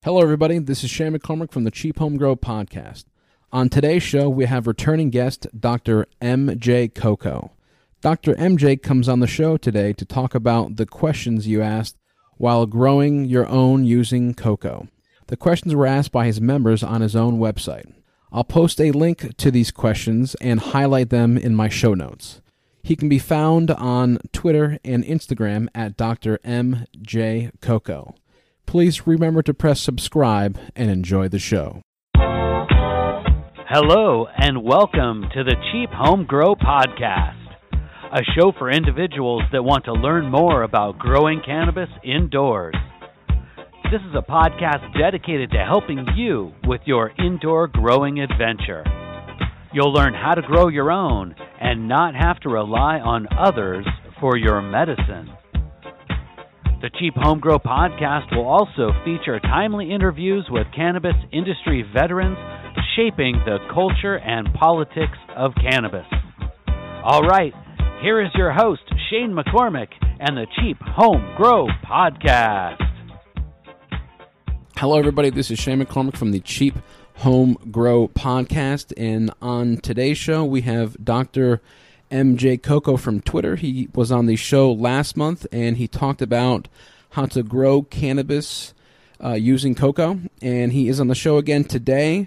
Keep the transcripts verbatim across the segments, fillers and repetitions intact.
Hello, everybody. This is Shane McCormick from the Cheap Home Grow podcast. On today's show, we have returning guest Doctor M J Coco. Doctor M J comes on the show today to talk about the questions you asked while growing your own using cocoa. The questions were asked by his members on his own website. I'll post a link to these questions and highlight them in my show notes. He can be found on Twitter and Instagram at Doctor M J Coco. Please remember to press subscribe and enjoy the show. Hello and welcome to the Cheap Home Grow podcast, a show for individuals that want to learn more about growing cannabis indoors. This is a podcast dedicated to helping you with your indoor growing adventure. You'll learn how to grow your own and not have to rely on others for your medicine. The Cheap Home Grow podcast will also feature timely interviews with cannabis industry veterans shaping the culture and politics of cannabis. All right, here is your host, Shane McCormick, and the Cheap Home Grow podcast. Hello, everybody. This is Shane McCormick from the Cheap Home Grow podcast, and on today's show, we have Doctor M J Coco from Twitter. He was on the show last month, and he talked about how to grow cannabis uh, using cocoa, and he is on the show again today.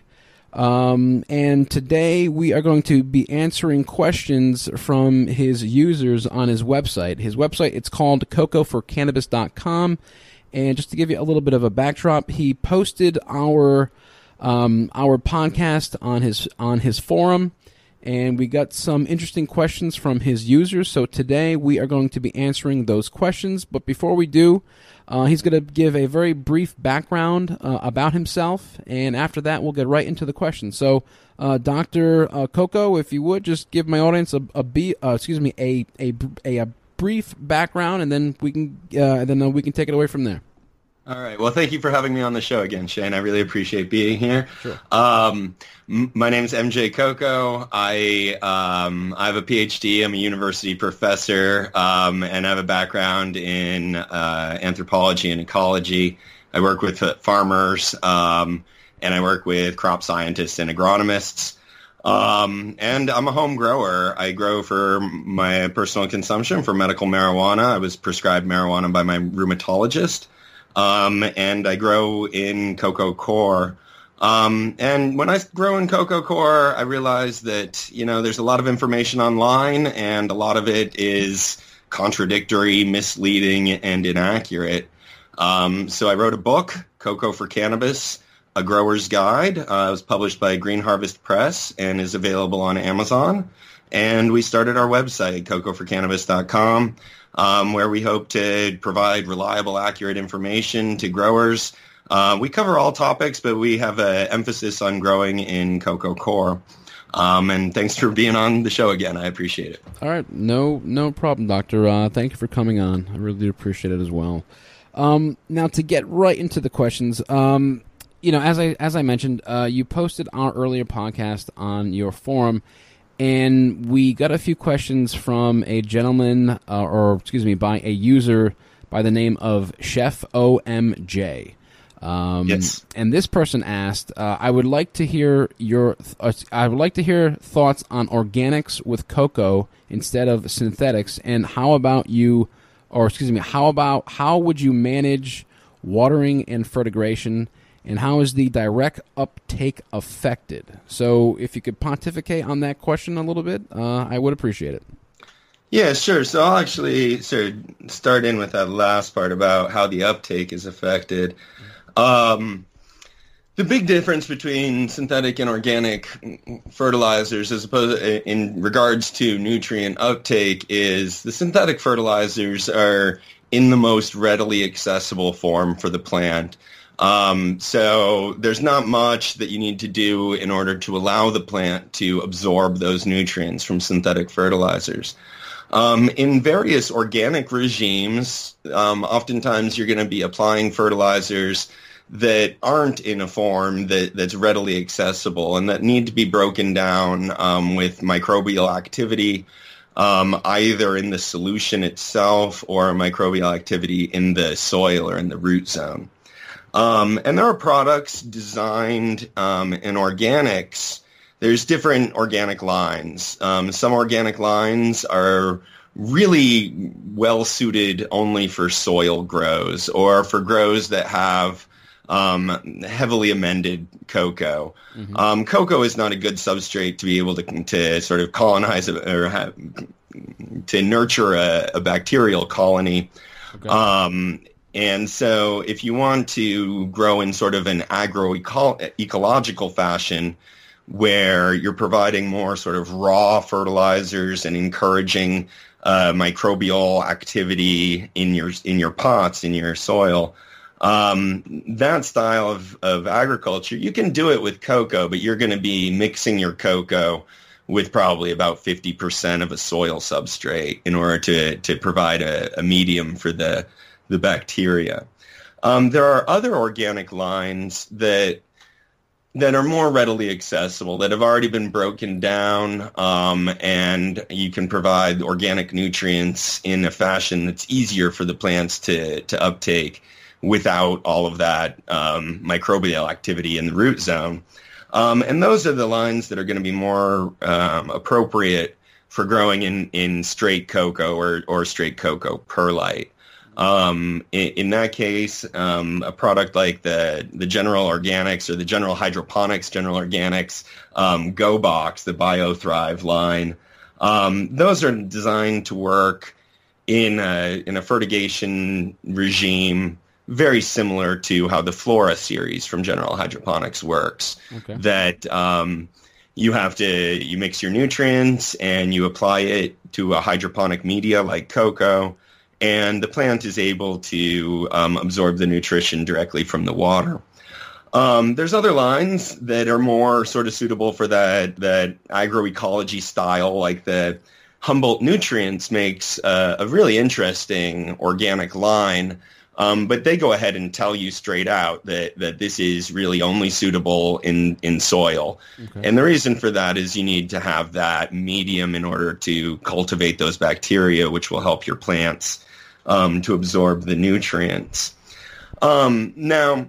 Um, and today we are going to be answering questions from his users on his website. His website, it's called coco for cannabis dot com, and just to give you a little bit of a backdrop, he posted our um, our podcast on his on his forum. And we got some interesting questions from his users. So today we are going to be answering those questions. But before we do, uh, he's going to give a very brief background uh, about himself. And after that, we'll get right into the questions. So, uh, Doctor Uh, Coco, if you would, just give my audience a, a, B, uh, excuse me, a, a, a, a brief background, and then we can uh, and then uh, we can take it away from there. All right. Well, thank you for having me on the show again, Shane. I really appreciate being here. Sure. Um, m- my name is M J Coco. I um, I have a P H D. I'm a university professor, um, and I have a background in uh, anthropology and ecology. I work with uh, farmers, um, and I work with crop scientists and agronomists. Um, and I'm a home grower. I grow for my personal consumption for medical marijuana. I was prescribed marijuana by my rheumatologist. Um, and I grow in Coco Core. Um, and when I grow in Coco Core, I realize that, you know, there's a lot of information online, and a lot of it is contradictory, misleading, and inaccurate. Um, so I wrote a book, Coco for Cannabis, A Grower's Guide. Uh, it was published by Green Harvest Press and is available on Amazon. And we started our website, coco for cannabis dot com. Um, where we hope to provide reliable, accurate information to growers. Uh, we cover all topics, but we have an emphasis on growing in Coco Core. Um, and thanks for being on the show again. I appreciate it. All right. No no problem, Doctor. Uh, thank you for coming on. I really appreciate it as well. Um, now, to get right into the questions, um, you know, as I as I mentioned, uh, you posted our earlier podcast on your forum, and we got a few questions from a gentleman, uh, or excuse me, by a user by the name of Chef O M J. Um, yes. And this person asked, uh, "I would like to hear your, uh, I would like to hear thoughts on organics with cocoa instead of synthetics, and how about you, or excuse me, how about how would you manage watering and fertigation?" And how is the direct uptake affected? So if you could pontificate on that question a little bit, uh, I would appreciate it. Yeah, sure. So I'll actually sort of start in with that last part about how the uptake is affected. Um, the big difference between synthetic and organic fertilizers, as opposed in regards to nutrient uptake, is the synthetic fertilizers are in the most readily accessible form for the plant. Um, so there's not much that you need to do in order to allow the plant to absorb those nutrients from synthetic fertilizers. Um, in various organic regimes, um, oftentimes you're going to be applying fertilizers that aren't in a form that, that's readily accessible and that need to be broken down um, with microbial activity, um, either in the solution itself or microbial activity in the soil or in the root zone. Um, and there are products designed um, in organics. There's different organic lines. Um, some organic lines are really well suited only for soil grows or for grows that have um, heavily amended cocoa. Mm-hmm. Um, cocoa is not a good substrate to be able to, to sort of colonize a, or have, to nurture a, a bacterial colony. Okay. Um, and so if you want to grow in sort of an agroecological fashion, where you're providing more sort of raw fertilizers and encouraging uh, microbial activity in your in your pots, in your soil, um, that style of, of agriculture, you can do it with cocoa, but you're going to be mixing your cocoa with probably about fifty percent of a soil substrate in order to, to provide a, a medium for the, the bacteria. Um, there are other organic lines that that are more readily accessible, that have already been broken down, um, and you can provide organic nutrients in a fashion that's easier for the plants to, to uptake without all of that um, microbial activity in the root zone. Um, and those are the lines that are going to be more um, appropriate for growing in, in straight cocoa or, or straight cocoa perlite. Um, in, in that case, um, a product like the, the General Organics or the General Hydroponics, General Organics, um, Go Box, the BioThrive line, um, those are designed to work in a, in a fertigation regime very similar to how the Flora series from General Hydroponics works. Okay. That um, you have to, you mix your nutrients and you apply it to a hydroponic media like cocoa, and the plant is able to um, absorb the nutrition directly from the water. Um, there's other lines that are more sort of suitable for that, that agroecology style, like the Humboldt Nutrients makes uh, a really interesting organic line, um, but they go ahead and tell you straight out that, that this is really only suitable in, in soil. Okay. And the reason for that is you need to have that medium in order to cultivate those bacteria, which will help your plants Um, to absorb the nutrients. Um, now,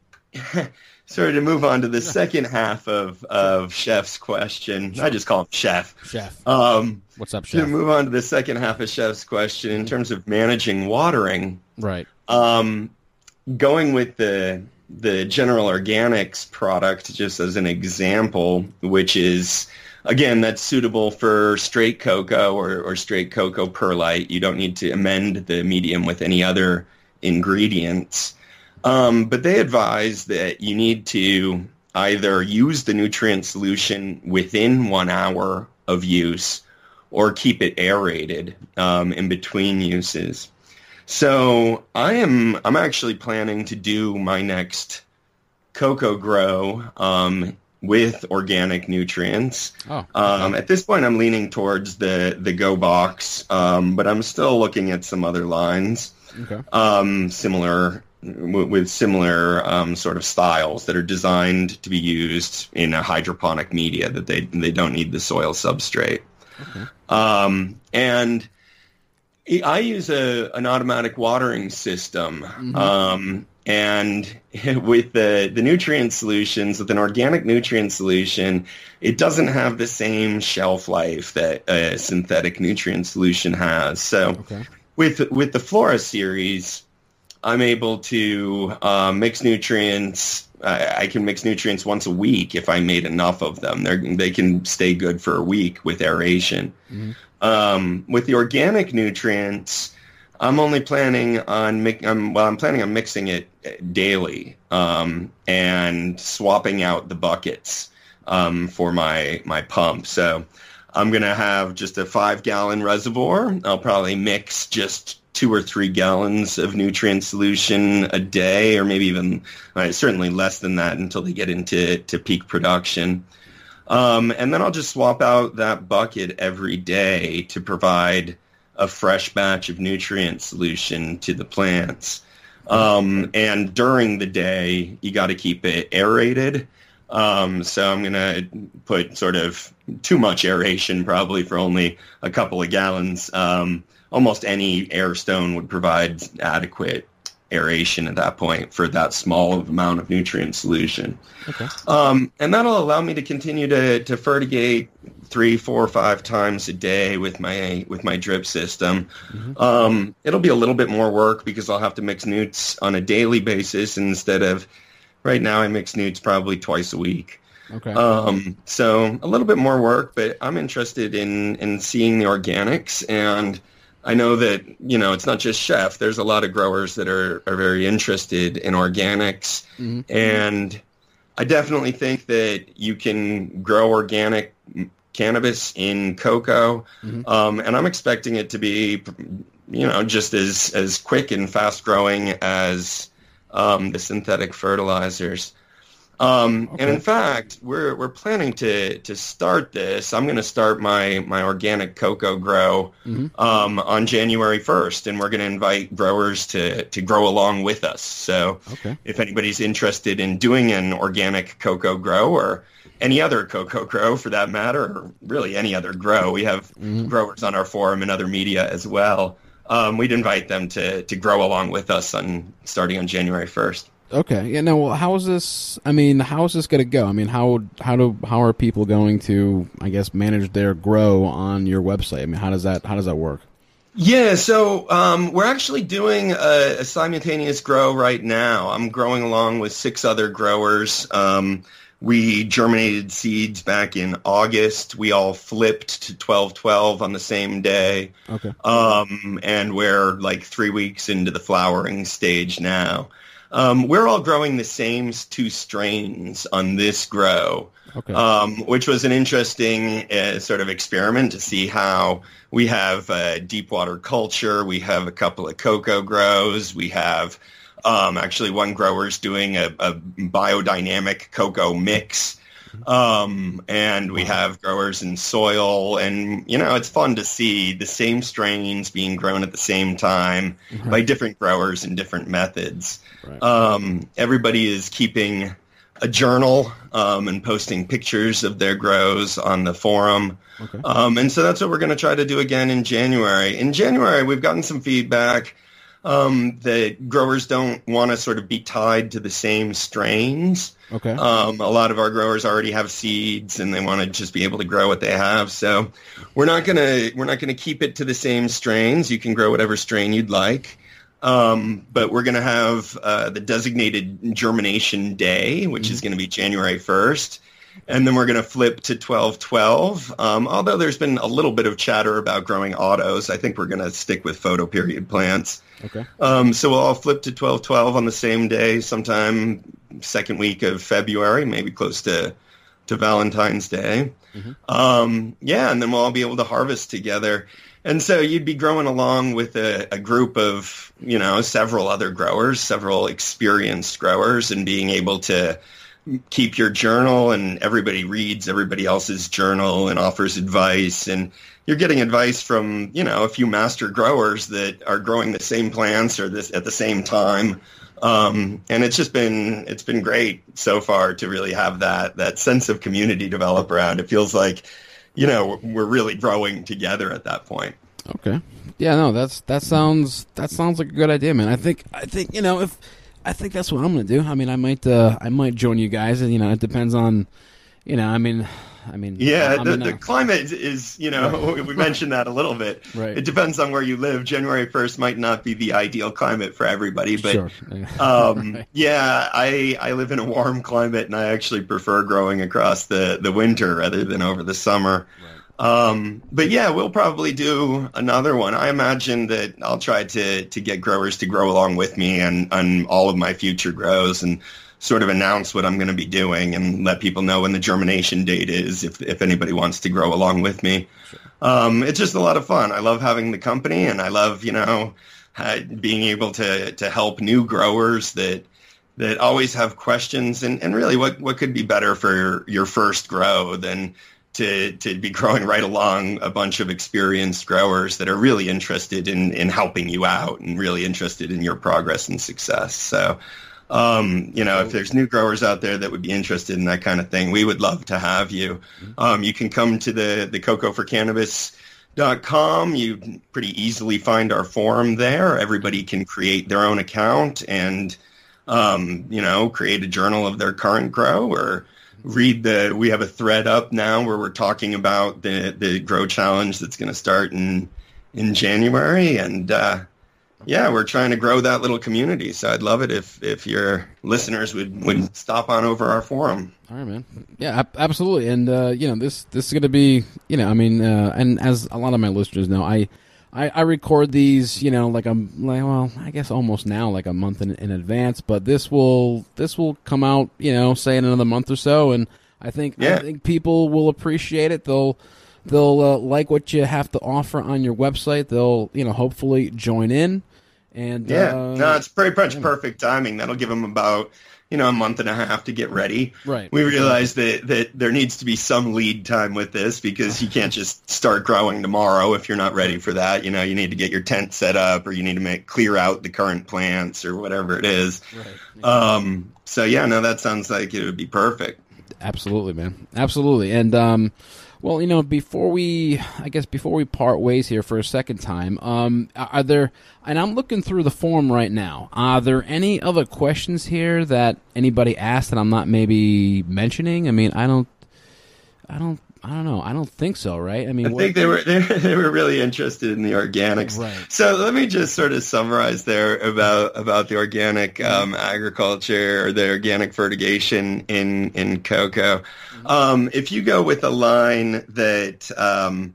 sort of to move on to the second half of, of Chef's question. I just call him Chef. Chef. Um, What's up, Chef? To move on to the second half of Chef's question in terms of managing watering. Right. Um, going with the the General Organics product, just as an example, which is, again, that's suitable for straight cocoa or, or straight cocoa perlite. You don't need to amend the medium with any other ingredients. Um, but they advise that you need to either use the nutrient solution within one hour of use or keep it aerated um, in between uses. So I am I'm actually planning to do my next cocoa grow um, with organic nutrients. Oh, okay. um, at this point, I'm leaning towards the, the Go Box, um, but I'm still looking at some other lines, okay. um, similar w- with similar um, sort of styles that are designed to be used in a hydroponic media, that they they don't need the soil substrate. Okay. Um, and I use a an automatic watering system. Mm-hmm. Um, And with the, the nutrient solutions, with an organic nutrient solution, it doesn't have the same shelf life that a synthetic nutrient solution has. So okay. with with the Flora series, I'm able to uh, mix nutrients. I, I can mix nutrients once a week if I made enough of them. They they can stay good for a week with aeration. Mm-hmm. Um, with the organic nutrients, I'm only planning on mi- I'm, well, I'm planning on mixing it daily um, and swapping out the buckets um, for my my pump. So I'm going to have just a five gallon reservoir. I'll probably mix just two or three gallons of nutrient solution a day, or maybe even uh, certainly less than that until they get into to peak production. Um, and then I'll just swap out that bucket every day to provide a fresh batch of nutrient solution to the plants. Um, and during the day, you got to keep it aerated. Um, so I'm going to put sort of too much aeration, probably for only a couple of gallons. Um, almost any air stone would provide adequate aeration at that point for that small of amount of nutrient solution. Okay. Um, and that'll allow me to continue to, to fertigate three, four, five times a day with my with my drip system. Mm-hmm. Um, it'll be a little bit more work because I'll have to mix newts on a daily basis instead of right now I mix newts probably twice a week. Okay. Um, so a little bit more work, but I'm interested in, in seeing the organics, and I know that, you know, it's not just Chef. There's a lot of growers that are, are very interested in organics. Mm-hmm. And I definitely think that you can grow organic cannabis in cocoa. Mm-hmm. Um, and I'm expecting it to be, you know, just as, as quick and fast growing as um, the synthetic fertilizers. Um, okay. And in fact, we're we're planning to to start this. I'm going to start my my organic cocoa grow mm-hmm. um, on January first, and we're going to invite growers to to grow along with us. So, okay. if anybody's interested in doing an organic cocoa grow or any other cocoa grow for that matter, or really any other grow, we have mm-hmm. growers on our forum and other media as well. Um, we'd invite them to to grow along with us on starting on January first. Okay. Yeah. Now, well, how is this? I mean, how is this going to go? I mean, how how do how are people going to, I guess, manage their grow on your website? I mean, how does that how does that work? Yeah. So um, we're actually doing a, a simultaneous grow right now. I'm growing along with six other growers. Um, we germinated seeds back in August. We all flipped to twelve twelve on the same day. Okay. Um, and we're like three weeks into the flowering stage now. Um, we're all growing the same two strains on this grow, okay. um, which was an interesting uh, sort of experiment to see how we have uh, deep water culture. We have a couple of cocoa grows. We have um, actually one grower's doing a, a biodynamic cocoa mix. Um, and we have growers in soil, and, you know, it's fun to see the same strains being grown at the same time mm-hmm. by different growers and different methods. Right. Um, everybody is keeping a journal um, and posting pictures of their grows on the forum. Okay. Um, and so that's what we're going to try to do again in January. In January, we've gotten some feedback um, that growers don't want to sort of be tied to the same strains. Okay. Um, a lot of our growers already have seeds, and they want to just be able to grow what they have. So we're not gonna we're not gonna keep it to the same strains. You can grow whatever strain you'd like, um, but we're gonna have uh, the designated germination day, which mm-hmm. is going to be January first, and then we're gonna flip to twelve twelve. Um, although there's been a little bit of chatter about growing autos, I think we're gonna stick with photoperiod plants. Okay. Um, so we'll all flip to twelve twelve on the same day, sometime second week of February, maybe close to to Valentine's Day. Mm-hmm. Um, yeah, and then we'll all be able to harvest together. And so you'd be growing along with a, a group of, you know, several other growers, several experienced growers, and being able to keep your journal, and everybody reads everybody else's journal and offers advice, and you're getting advice from, you know, a few master growers that are growing the same plants or this at the same time. Um, and it's just been, it's been great so far to really have that, that sense of community develop around. It feels like, you know, we're really growing together at that point. Okay. Yeah, no, that's, that sounds, that sounds like a good idea, man. I think, I think, you know, if, I think that's what I'm going to do. I mean, I might, uh, I might join you guys, and, you know, it depends on, you know, I mean, I mean, yeah, the, the climate is, you know, right. we mentioned that a little bit. Right. It depends on where you live. January first might not be the ideal climate for everybody, but sure. um, right. yeah, I I live in a warm climate, and I actually prefer growing across the, the winter rather than over the summer. Right. Um, but yeah, we'll probably do another one. I imagine that I'll try to to get growers to grow along with me and on all of my future grows, and sort of announce what I'm going to be doing and let people know when the germination date is if if anybody wants to grow along with me. Sure. Um, it's just a lot of fun. I love having the company, and I love, you know, uh, being able to to help new growers that that always have questions, and, and really what, what could be better for your, your first grow than to to be growing right along a bunch of experienced growers that are really interested in, in helping you out and really interested in your progress and success. So Um, you know, if there's new growers out there that would be interested in that kind of thing, we would love to have you. Um, you can come to the, the cocoa for cannabis dot com. You pretty easily find our forum there. Everybody can create their own account and, um, you know, create a journal of their current grow, or read the, we have a thread up now where we're talking about the, the grow challenge that's going to start in, in January. And, uh, yeah, we're trying to grow that little community. So I'd love it if, if your listeners would, would stop on over our forum. All right, man. Yeah, absolutely. And, uh, you know, this, this is going to be, you know, I mean, uh, and as a lot of my listeners know, I, I, I record these, you know, like I'm like, well, I guess almost now, like a month in, in advance, but this will, this will come out, you know, say in another month or so. And I think, yeah. I think people will appreciate it. They'll, they'll uh, like what you have to offer on your website. They'll, you know, hopefully join in. And yeah, uh, no, it's pretty much yeah. perfect timing. That'll give them about, you know, a month and a half to get ready. Right. We realize that, that there needs to be some lead time with this, because you can't just start growing tomorrow if you're not ready for that. You know, you need to get your tent set up, or you need to make clear out the current plants, or whatever it is. Right. Yeah. Um, so, yeah, no, that sounds like it would be perfect. Absolutely, man. Absolutely. And, um, well, you know, before we, I guess before we part ways here for a second time, um, are there, and I'm looking through the form right now, are there any other questions here that anybody asked that I'm not maybe mentioning? I mean, I don't, I don't, I don't know. I don't think so, right? I mean, I what, think they were they were really interested in the organics. Right. So let me just sort of summarize there about about the organic um, agriculture, or the organic fertigation in in cocoa. Mm-hmm. Um, if you go with a line that um,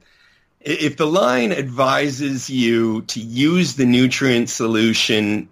if the line advises you to use the nutrient solution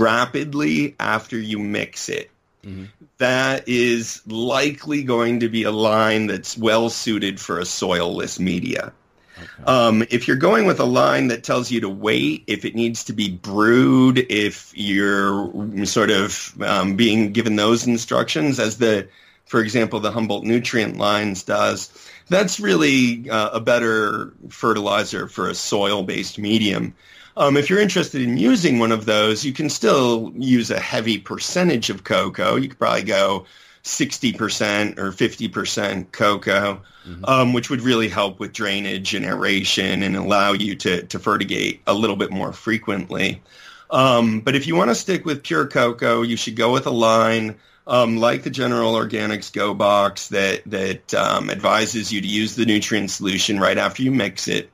rapidly after you mix it, mm-hmm. that is likely going to be a line that's well suited for a soilless media. Okay. Um, if you're going with a line that tells you to wait, if it needs to be brewed, if you're sort of um, being given those instructions, as the, for example, the Humboldt Nutrient Lines does, that's really uh, a better fertilizer for a soil-based medium. Um, if you're interested in using one of those, you can still use a heavy percentage of cocoa. You could probably go sixty percent or fifty percent cocoa, mm-hmm. um, which would really help with drainage and aeration and allow you to, to fertigate a little bit more frequently. Um, but if you want to stick with pure cocoa, you should go with a line um, like the General Organics Go Box that, that um, advises you to use the nutrient solution right after you mix it.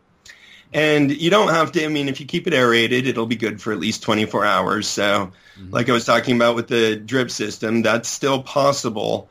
And you don't have to, I mean, if you keep it aerated, it'll be good for at least twenty-four hours. So mm-hmm. like I was talking about with the drip system, that's still possible.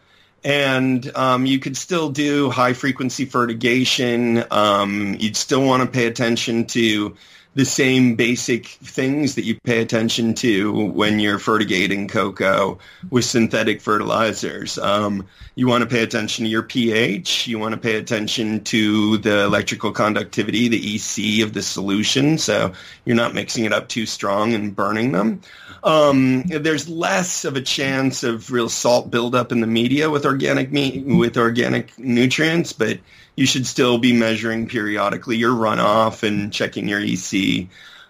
And um, you could still do high-frequency fertigation. Um, you'd still want to pay attention to the same basic things that you pay attention to when you're fertigating cocoa with synthetic fertilizers. Um, you want to pay attention to your pH. You want to pay attention to the electrical conductivity, the E C of the solution, so you're not mixing it up too strong and burning them. Um, there's less of a chance of real salt buildup in the media with organic meat, with organic nutrients, but you should still be measuring periodically your runoff and checking your E C.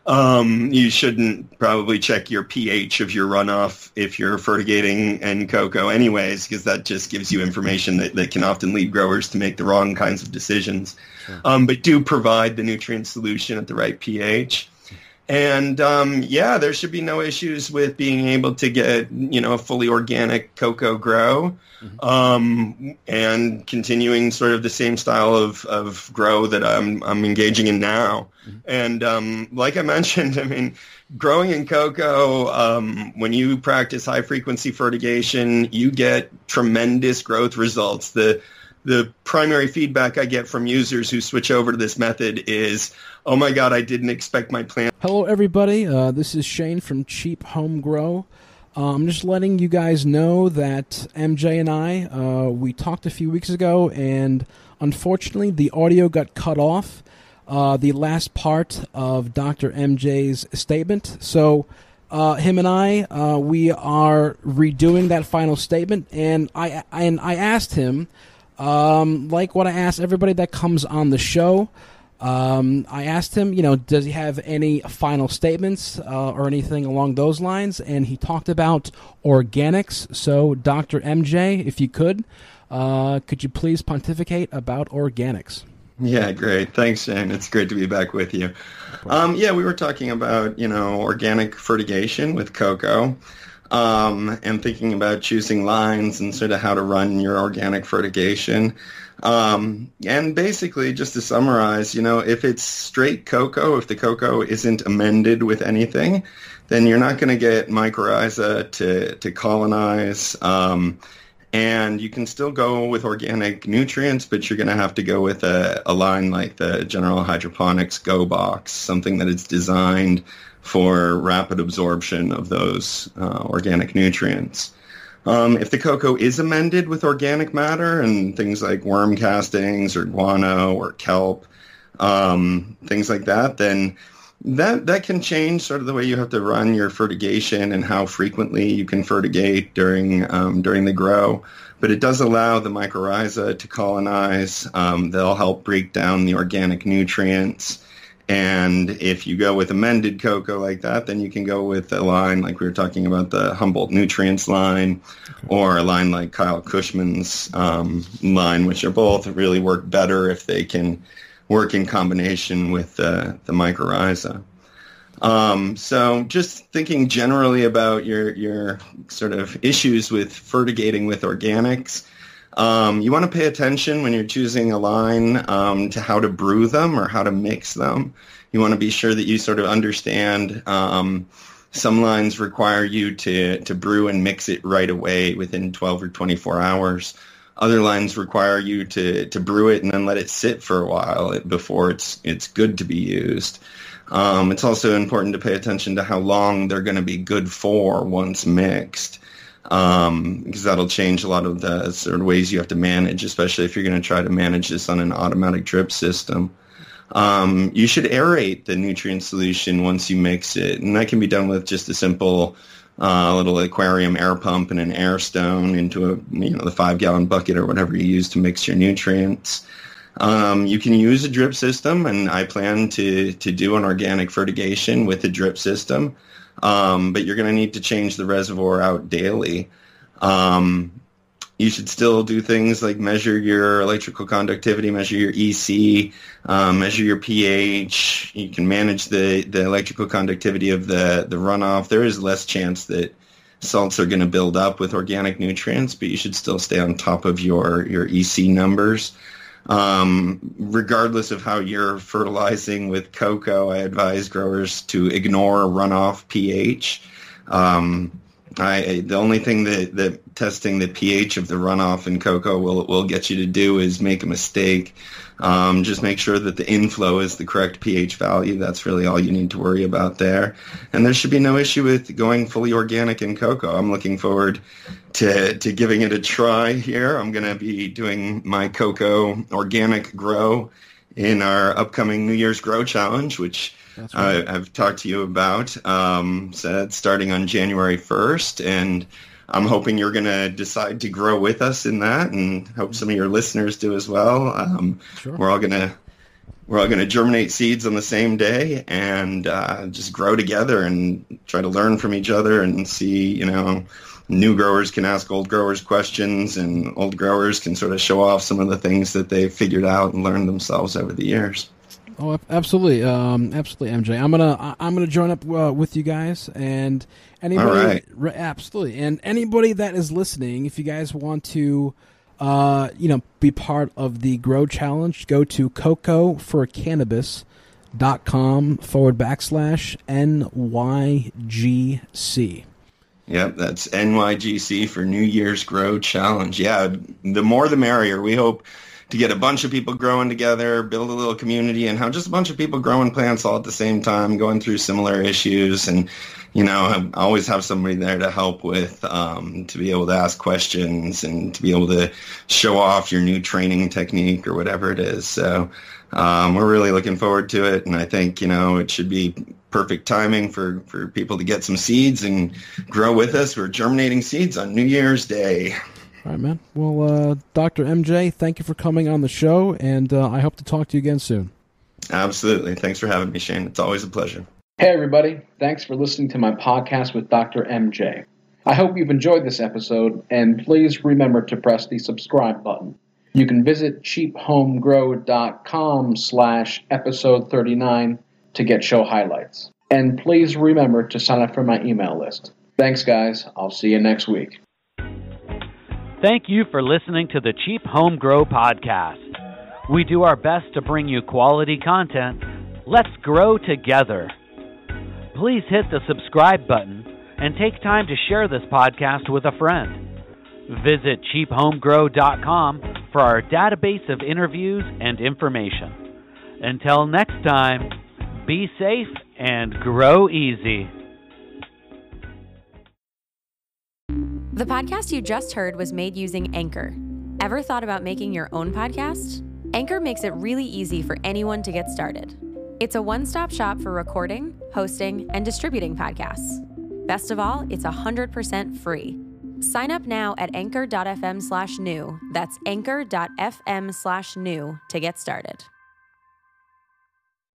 Um, you shouldn't probably check your pH of your runoff if you're fertigating in cocoa anyways, because that just gives you information that, that can often lead growers to make the wrong kinds of decisions. Sure. Um, but do provide the nutrient solution at the right pH. And, um, yeah, there should be no issues with being able to get, you know, a fully organic cocoa grow, mm-hmm. um, and continuing sort of the same style of, of grow that I'm, I'm engaging in now. Mm-hmm. And um, like I mentioned, I mean, growing in cocoa, um, when you practice high-frequency fertigation, you get tremendous growth results. The The primary feedback I get from users who switch over to this method is, oh my God, I didn't expect my plant. Hello, everybody. Uh, this is Shane from Cheap Home Grow. Uh, I'm just letting you guys know that M J and I, uh, we talked a few weeks ago, and unfortunately the audio got cut off, uh, the last part of Doctor M J's statement. So uh, him and I, uh, we are redoing that final statement, and I, and I asked him, Um, like what I asked everybody that comes on the show, um, I asked him, you know, does he have any final statements uh, or anything along those lines? And he talked about organics. So, Doctor M J, if you could, uh, could you please pontificate about organics? Yeah, great. Thanks, Shane. It's great to be back with you. Um, yeah, we were talking about, you know, organic fertigation with cocoa, um, and thinking about choosing lines and sort of how to run your organic fertigation. Um, and basically, just to summarize, you know, if it's straight cocoa, if the cocoa isn't amended with anything, then you're not going to get mycorrhiza to, to colonize. Um, and you can still go with organic nutrients, but you're going to have to go with a, a line like the General Hydroponics Go Box, something that is designed for rapid absorption of those uh, organic nutrients. Um, if the cocoa is amended with organic matter and things like worm castings or guano or kelp, um, things like that, then that that can change sort of the way you have to run your fertigation and how frequently you can fertigate during um, during the grow. But it does allow the mycorrhiza to colonize. Um, they'll help break down the organic nutrients. And if you go with amended cocoa like that, then you can go with a line like we were talking about, the Humboldt Nutrients line, or a line like Kyle Cushman's um, line, which are both really work better if they can work in combination with uh, the mycorrhiza. Um, so just thinking generally about your, your sort of issues with fertigating with organics, Um, you want to pay attention when you're choosing a line um, to how to brew them or how to mix them. You want to be sure that you sort of understand um, some lines require you to, to brew and mix it right away within twelve or twenty-four hours. Other lines require you to, to brew it and then let it sit for a while before it's it's good to be used. Um, it's also important to pay attention to how long they're going to be good for once mixed. Um, because that'll change a lot of the sort of ways you have to manage, especially if you're going to try to manage this on an automatic drip system. Um, you should aerate the nutrient solution once you mix it, and that can be done with just a simple uh, little aquarium air pump and an air stone into a you know the five gallon bucket or whatever you use to mix your nutrients. Um, you can use a drip system, and I plan to to do an organic fertigation with a drip system. Um, but you're going to need to change the reservoir out daily. Um, you should still do things like measure your electrical conductivity, measure your E C, um, measure your pH. You can manage the, the electrical conductivity of the, the runoff. There is less chance that salts are going to build up with organic nutrients, but you should still stay on top of your, your E C numbers. Um, regardless of how you're fertilizing with cocoa, I advise growers to ignore runoff pH. Um, I, the only thing that, that testing the pH of the runoff in cocoa will will get you to do is make a mistake. Um, just make sure that the inflow is the correct pH value. That's really all you need to worry about there. And there should be no issue with going fully organic in cocoa. I'm looking forward to to giving it a try here. I'm going to be doing my cocoa organic grow in our upcoming New Year's Grow Challenge, which That's right. I, I've talked to you about. Um, so that's starting on January first, and I'm hoping you're going to decide to grow with us in that, and hope some of your listeners do as well. Um, sure. We're all going to we're all going to germinate seeds on the same day and uh, just grow together and try to learn from each other and see, you know, new growers can ask old growers questions, and old growers can sort of show off some of the things that they've figured out and learned themselves over the years. Oh, absolutely, um, absolutely, M J. I'm gonna I'm gonna join up uh, with you guys, and anybody, all right. re- absolutely, and anybody that is listening, if you guys want to, uh, you know, be part of the Grow Challenge, go to cocoa for cannabis dot com forward backslash N Y G C. Yep, that's N Y G C for New Year's Grow Challenge. Yeah, the more the merrier. We hope to get a bunch of people growing together, build a little community, and have just a bunch of people growing plants all at the same time, going through similar issues, and, you know, always have somebody there to help with, um, to be able to ask questions and to be able to show off your new training technique or whatever it is. So um, we're really looking forward to it, and I think, you know, it should be perfect timing for, for people to get some seeds and grow with us. We're germinating seeds on New Year's Day. All right, man. Well, uh, Doctor M J, thank you for coming on the show, and uh, I hope to talk to you again soon. Absolutely. Thanks for having me, Shane. It's always a pleasure. Hey, everybody. Thanks for listening to my podcast with Doctor M J. I hope you've enjoyed this episode, and please remember to press the subscribe button. You can visit cheaphomegrow.com slash episode 39 to get show highlights. And please remember to sign up for my email list. Thanks, guys. I'll see you next week. Thank you for listening to the Cheap Home Grow podcast. We do our best to bring you quality content. Let's grow together. Please hit the subscribe button and take time to share this podcast with a friend. Visit cheap home grow dot com for our database of interviews and information. Until next time, be safe and grow easy. The podcast you just heard was made using Anchor. Ever thought about making your own podcast? Anchor makes it really easy for anyone to get started. It's a one-stop shop for recording, hosting, and distributing podcasts. Best of all, it's one hundred percent free. Sign up now at anchor dot f m slash new. That's anchor dot f m slash new to get started.